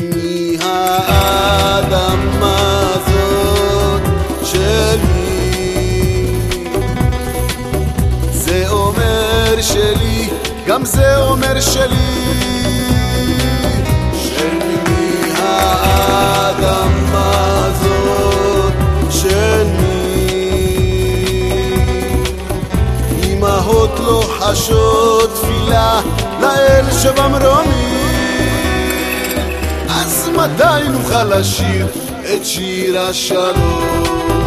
מהאדמה הזאת שלי, זה אומר שלי, גם זה אומר שלי, שלי מהאדמה הזאת שלי. אמהות לוחשות תפילה לאל שבמרומים, אז מתי נוכל לשיר את שיר השלום?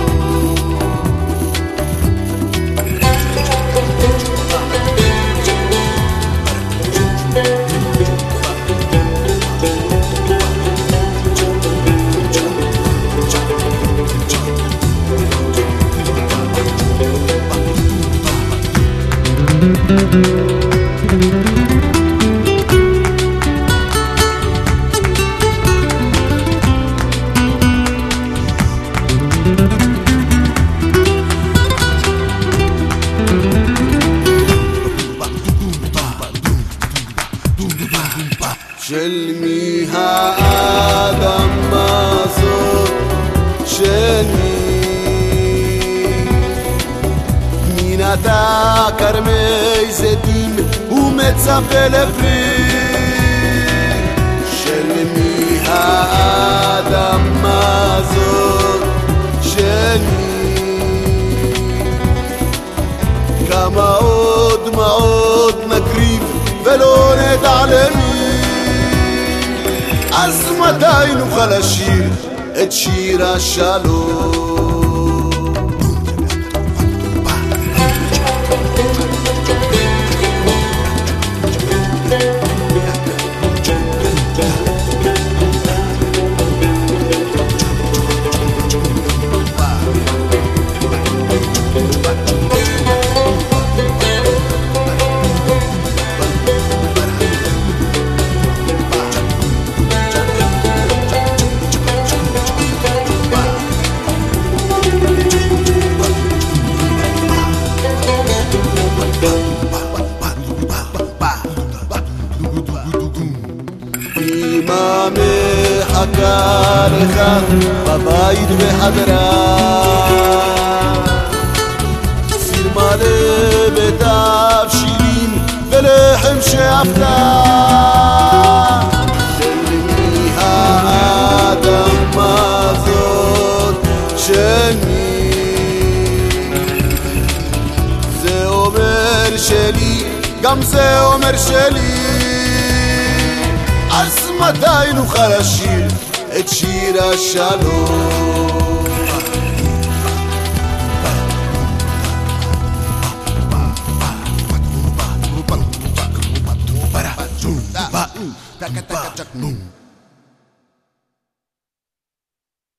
של מי האדמה הזאת שלי, פנינה כרמי זיתים ומצפה לפרי, של מי האדמה הזאת שלי, כמה עוד דמעות נקריב ולא נדע למי, אז מתי נוכל לשיר את שיר השלום? אמא מחכה לך בבית בחדרה, סיר מלא בתבשילים ולחם שאפתה, של מי האדמה הזאת שלי, זה אומר שלי, גם זה אומר שלי, אז מתי נוכל לשיר את שיר השלום?